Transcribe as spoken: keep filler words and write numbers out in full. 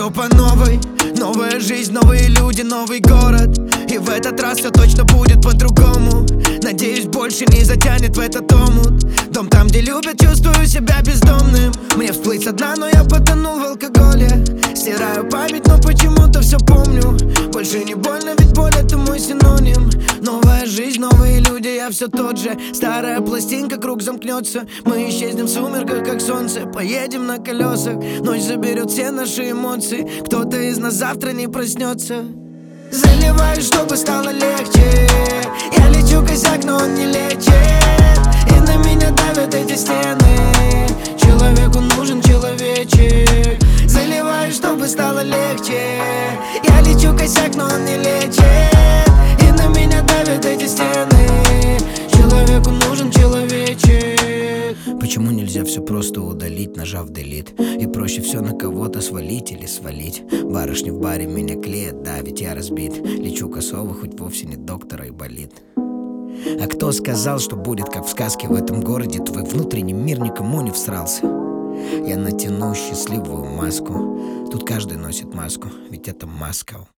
Все по новой, новая жизнь, новые люди, новый город. И в этот раз все точно будет по-другому. Надеюсь, больше не затянет в этот омут. Дом там, где любят, чувствую себя бездомным. Мне всплыть со дна, но я потонул в алкоголе. Стираю память, но почему-то все помню. Больше не больно, ведь боль это мой синоним. Новая жизнь, новые люди, я все тот же. Старая пластинка, круг замкнется. Мы исчезнем в сумерках, как солнце. Поедем на колесах, ночь заберет все наши эмоции. Кто-то из нас завтра не проснется. Заливаю, чтобы стало легче. Я лечу косяк, но он не лечит. И на меня давят эти стены. Человеку нужен человечек. Заливаю, чтобы стало легче. Я лечу косяк, но он не лечит. И на меня давят эти стены. Человеку нужен человечек. Почему нельзя все просто удалить, нажав delete? И проще все на кого-то свалить или свалить. Барышни в баре меня клеят, да, ведь я разбит. Лечу косово, хоть вовсе не доктора и болит. А кто сказал, что будет как в сказке? В этом городе твой внутренний мир никому не всрался. Я натяну счастливую маску. Тут каждый носит маску, ведь это Москва.